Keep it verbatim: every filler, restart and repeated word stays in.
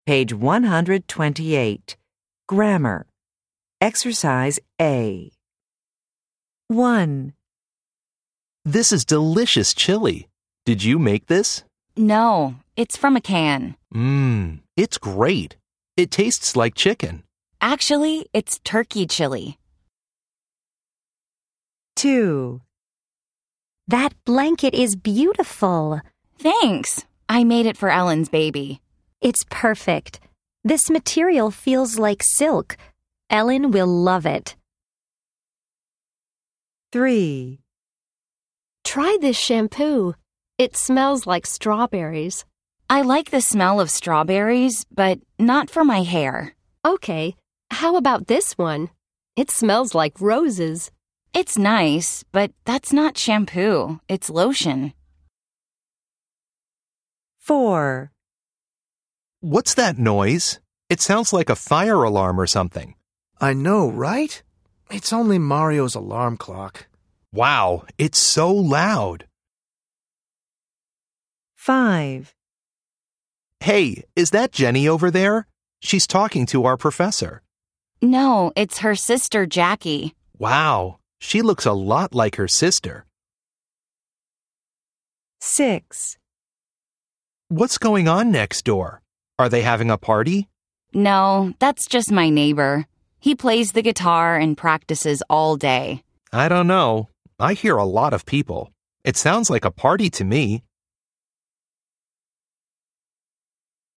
Page one hundred twenty-eight. Grammar. Exercise A. one. This is delicious chili. Did you make this? No, it's from a can. Mmm, it's great. It tastes like chicken. Actually, it's turkey chili. two. That blanket is beautiful. Thanks. I made it for Ellen's baby. It's perfect. This material feels like silk. Ellen will love it. three. Try this shampoo. It smells like strawberries. I like the smell of strawberries, but not for my hair. Okay, how about this one? It smells like roses. It's nice, but that's not shampoo. It's lotion. four. What's that noise? It sounds like a fire alarm or something. I know, right? It's only Mario's alarm clock. Wow, it's so loud. five. Hey, is that Jenny over there? She's talking to our professor. No, it's her sister Jackie. Wow, she looks a lot like her sister. six. What's going on next door? Are they having a party? No, that's just my neighbor. He plays the guitar and practices all day. I don't know. I hear a lot of people. It sounds like a party to me.